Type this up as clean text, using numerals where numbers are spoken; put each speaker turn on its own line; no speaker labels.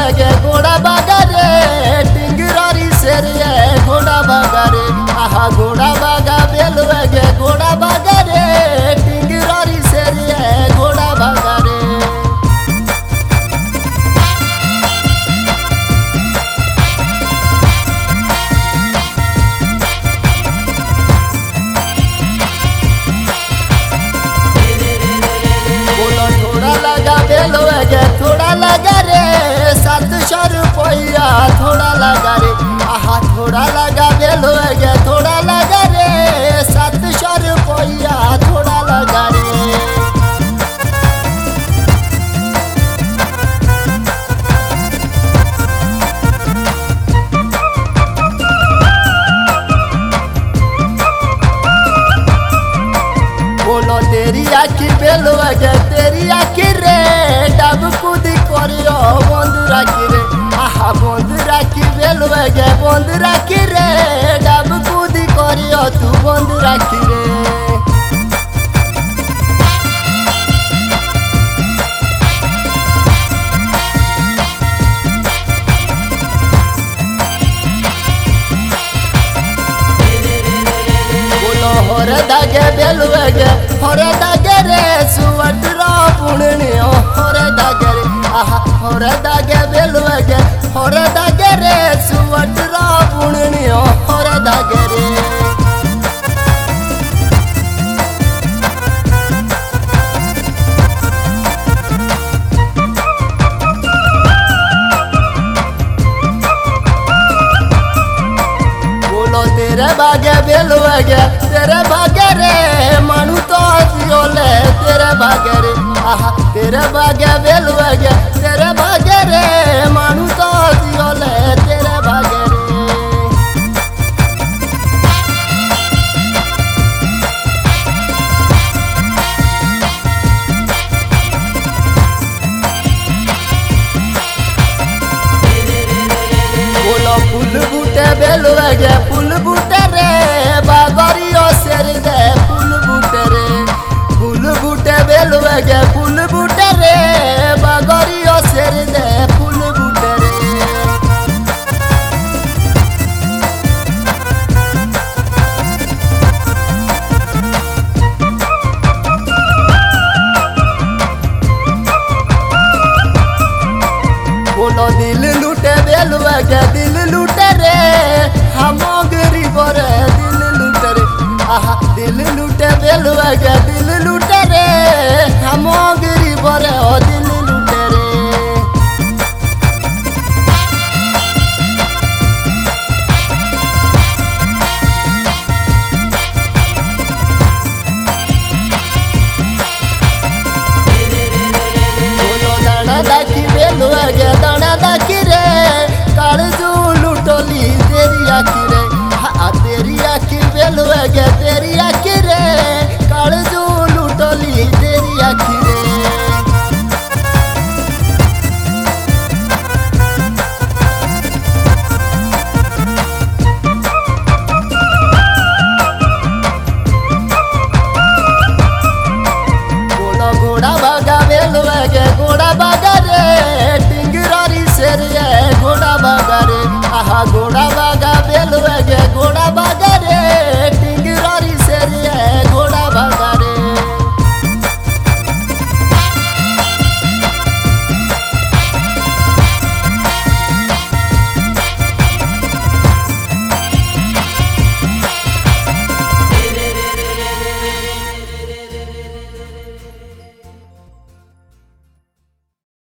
गे घोड़ा बागा रे टिंगरारी शेर घोड़ा बागा रे आहा घोड़ा बागा बेलुआ गे घोड़ा बागा रे टिंगरारी शेर घोड़ा बागा रे थोड़ा लगा रे 700 रुपया थोड़ा लगा रे आहा थोड़ा लगा बेलुआ गे थोड़ा लगा रे 700 रुपया थोड़ा लगा रे बोलो तेरी आखी बेलुआ गे तेरी आखी रे डब कूद करियो बंद राखी रे आहा बंद राखी बेलुआ गे बंद राखी रे डब कूद करियो तू बंद राखी रे होरे दागे बेलुआ गे होरे दागे रे सुवटरा पुणनी होरे दागे रे आहा होरे दागे बेलुआ गे होरे दागे रे सुवटरा पुणनी होरे दागे रे तेरे बागे बेलुआ गे तेरे बागे रे मानू तो जियोले तेरे बागे रे आहा तेरे बागे बेलुआ गे तेरे बागे रे मानू तो जियोले तेरे बागे रे बोलो फूल बूटे बेलुआ गे फूल बूटे रे बागरियो शेर दे फूल बूटे बेलुआ गे फूल बूटे रे बागरियो शेर दे फूल बूटे रे बोलो दिल लूटे बेलुआ गे दिल लूटे रे हम गरीब रे दिल लूटे रे आहा दिल लूटे बेलुआ गे दिल लूटे रे हम